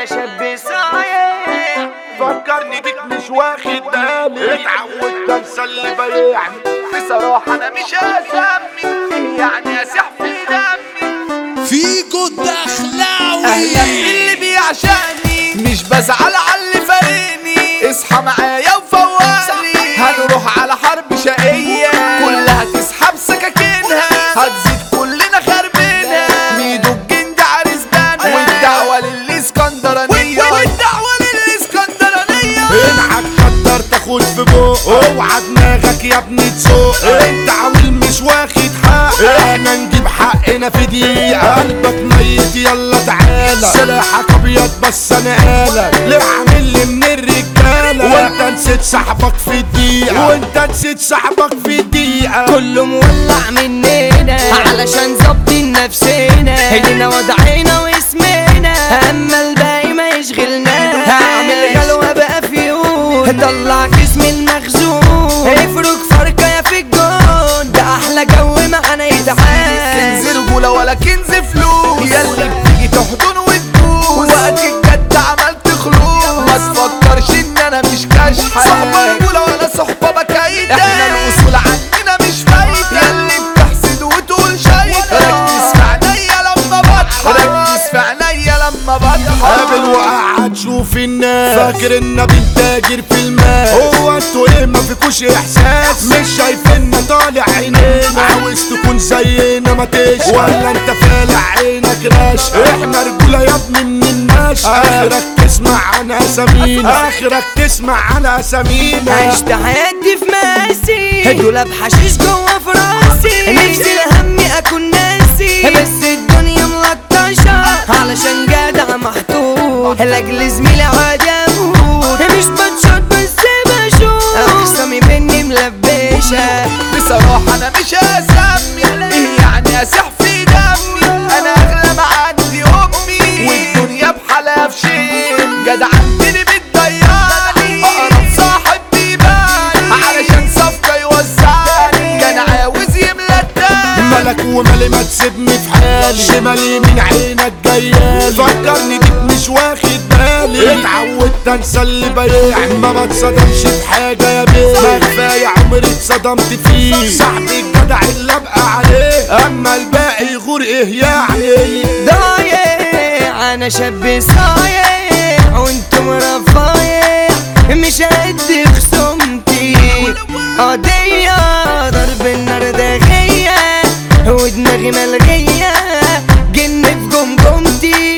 انا شاب صايع فكرني بيك مش واخد بالي، اتعودت انسى اللي بايعني. بصراحة انا مش هسمي يعني اسح في دمي. فيكو الدخلاوي اهلا باللي بيعشقني، مش بزعل على اللي فارقني. اصحى معايا وفوقني، هنروح على حرب شقية كلها تسحب سكاكينها، هتزيد كلنا خربينها. ميدو الجند عريس بنا، والدعوة للاسكندرانية انعك قدر تاخد في بوق. اوعى دماغك يا ابني تسوق، انت عويل مش واخد حق. احنا نجيب حقنا في دقيقة، قلبك ميت يلا تعالى. سلاحك ابيض بس انا قالك ليه عامل لي من الرجالة. وانت نسيت صاحبك في الدقيقة، وانت نسيت صاحبك في الدقيقة. كله مولع مننا علشان ظابطين نفسنا، هدينا وضعينا واسمنا، اما الباقي ما يشغلنا. هعمل غلوة بقى فيون، طلع جسم المخزون، افرك فركة يا في الجون، ده احلى جو معانا يتعاد. كنز رجولة ولا كنز فلوس، ياللي بتيجي تحضن وتبوس، وقت الجد عملت خلوص. ما تفكرش ان انا مش كاشحة، صحبة رجولة ولا صحبة بكايدة. احنا الاصول عندنا مش فايدة، ياللي بتحسد وتقول شايفة. ركز في عينيا لما بضحك، ركز في عينيا لما بضحك. قابل وقعد شوف الناس، فاكر ان بنتاجر في المال. هو انتوا ايه ما فيكوش احساس؟ مش شايفيننا طالع عينينا، عاوز تكون زينا ما تشقى، ولا انت فالع عينك راشقة. احنا رجولة يا ابني من الناس، اخرك تسمع عن اسامينا، اخرك تسمع عن اسامينا. عشت حياتي في ماسي، دولاب حشيش جوا في راسي، نفسي لهمي اكون ناسي، بس الدنيا ملطشة علشان جدع محطوط، لاجل زميلي عادي اموت، مش بتشط بس بشوف، اخصامي مني ملبشة. بصراحة انا مش هسمي يعني اسح في دمي. انا اغلى ما عندي امي، والدنيا بحالها في شيء. جدع عندني بتضيعني، اقرب صاحب بيباني، علشان صفقة يوزعني، كان عاوز يملى التاني. ملك ومالي ما تسيبني في حالي، شمالي من عينك جيالي. فكرني بيك مش واخد بالي، اتعودت انسى اللي بايعني. ما بتصدمش في حاجة يا بيه، ما كفاية عمري اتصدمت فيه. صاحبي الجدع اللي ابقى عليه، اما الباقي يغور ايه يعني. ضايع انا شاب صايع وانتم رفايع، مش قد خصومتي قضية ضرب النار داغية، ودماغي ملغية جن في جمجمتي.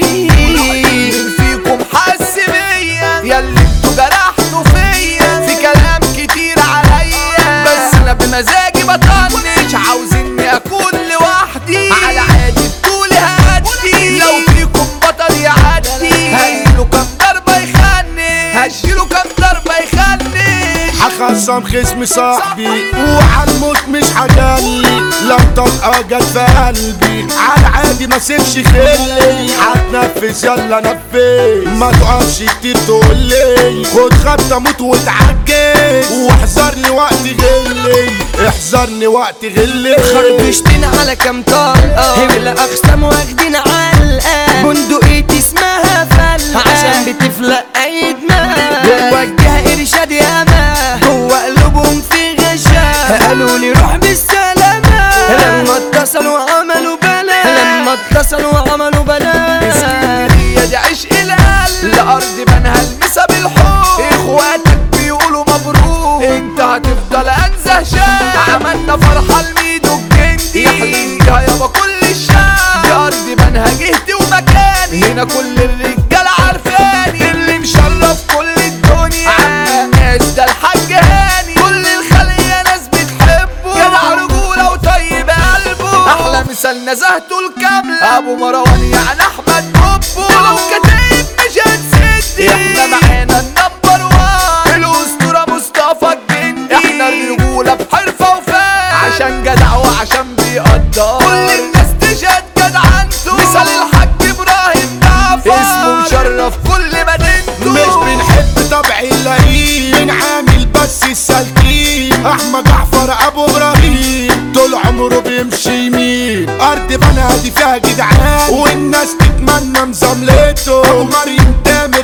مين فيكم حس بيا ياللي انتوا جرحتوا فيا؟ في كلام كتير عليا، بس انا بمزاجي بطنش، عاوز اني اكون لوحدي، على عادي بطولي هادي. لو فيكم بطل يعدي، هديله كام ضربة يخني، هشيله كام ضربة يخني. هخصم خصمي صاحبي، وعلى الموت مش هجلي، لو طلقة جت في قلبي على عادي ما سيبش خلي. هتنفذ يلا نفذ، ما تقفش كتير تقولي خد خبطة موت وتعجز، واحذرني وقت غلي، احذرني وقت غلي. خربشتين على كام طلقة، هبل اقسام واخدين علقة، بندقيتي اسمها فلة عشان بتفلق اي دماغ، ووجه ارشاد ياما جوا قلوبهم في غشا، قالوا لي روح بالسلامة لما اتصلوا عملوا بلا، لما اتصلوا عملوا بلا. اسكندرية دي عشق القلب، لأرض بنها المسا بالحب، اخواتك بيقولوا مبروك، انت هتفضل انزه شاب. عملنا فرحة لميدو الجندي، يحلم بيها يابا كل الشعب، دي أرض بنها جهتي ومكاني، هنا كل الرجالة عارفاني، اللي مشرف كل الدنيا عم الناس ده الحاج هاني، كل الخلية ناس بتحبه، جدع رجولة وطيب قلبه، أحلى مثال نزهته الكاملة، أبو مروان يعني أحمد بوبو، لو كتيب مش هتسدي، احنا معانا النمبر وان، الأسطورة مصطفى الجندي، احنا الرجولة بحرفة وفان، عشان جدع وعشان بيقدر، كل الناس تشهد جدعنته، مثال الحاج إبراهيم جعفر، اسمه مشرف كل مدينته، مش بنحب طبع اللئيم، بنعامل بس السالكين. أحمد جعفر أبو إبراهيم طول عمره بيمشي يمين، أرض بنادي فيها جدعان، والناس تتمنى مزاملته. أبو مريم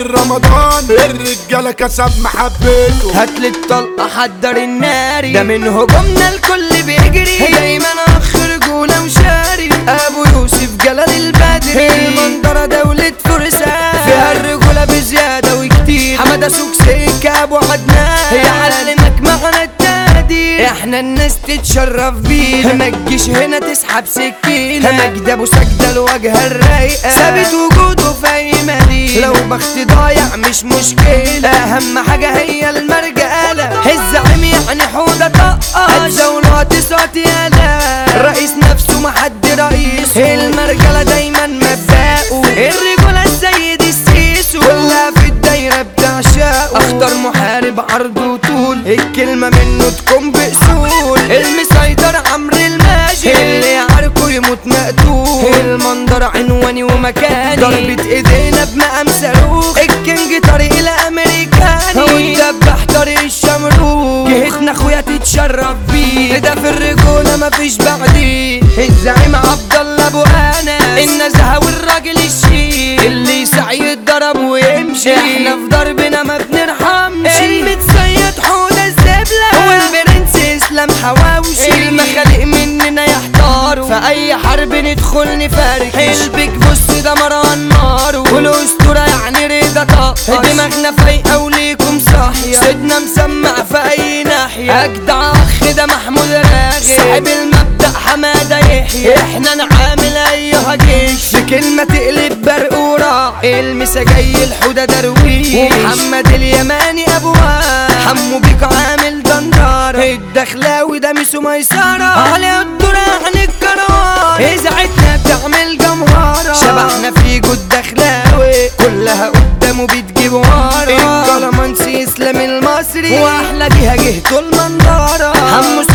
رمضان الرجالة كسب محبته. هاتلي الطلقة حضر الناري، ده من هجومنا الكل بيجري، دايما اخ رجولة وشاري. ابو يوسف جلال البدري، المنظرة دولة فرسان، فيها الرجولة بزيادة وكتير. حمادة سوكسيك ابو عدنان، يعلمك معنى التقدير. احنا الناس تتشرف بينا، ما تجيش هنا تسحب سكينة. مجد ابو سجدة الواجهة الرايقة، ثابت وجوده في اي مدينة. لو بخت ضايع مش مشكلة، اهم حاجة هي المرجالة. الزعيم يعني حودة طقاش، الدولة تسعة يالا، الرئيس نفسه محد رئيس. المرجلة دايما مبدأه، الرجولة السيد السيسو، كلها في الدايرة بتعشقه. اختار محارب عرض وطول، الكلمة منه تكون بأصول. المسيطر عمرو الماجد، اللي يعاركه يموت مقتول. المنظر عنواني ومكاني، ضربة ايدينا بمقام صاروخ. الكينج طريق الامريكاني، والدبح طريق الشمروخ. جهتنا اخويا تتشرف بيه، ده في الرجولة مفيش بعديه. الزعيم عبد الله ابو انس، النزهة والراجل الشيك، اللي يسعى يتضرب ويمشي. احنا في ضربنا ما بنرحمش، المتصيد حودة الزبلة، والبرنس اسلام حواوشي. المخالق مننا يحتاروا، في اي حرب ندخل نفركش. البيك بص ده مروان نارو، والاسطورة يعني رضا طقش. دماغنا فايقة وليكم صاحية، سيدنا مسمع في اي ناحية. اجدع اخ ده محمود راغب، صاحب المبدأ حمادة يحيى. احنا نعامل ايها جيش، في كلمة تقلب برق وراعي. المسا جاي الحودة درويش، ومحمد اليماني ابواب. حمو بيك عامل دندارة، الدخلاوي ده ميسو ميسرة، علي الدور عن الكروان. اذاعتنا بتعمل جمهرة، شبحنا في جود دخلاوي، كلها قدامه بتجيب ورا. الكلامانسي اسلام المصري، واحلى جهة جهته المنظرة. حمو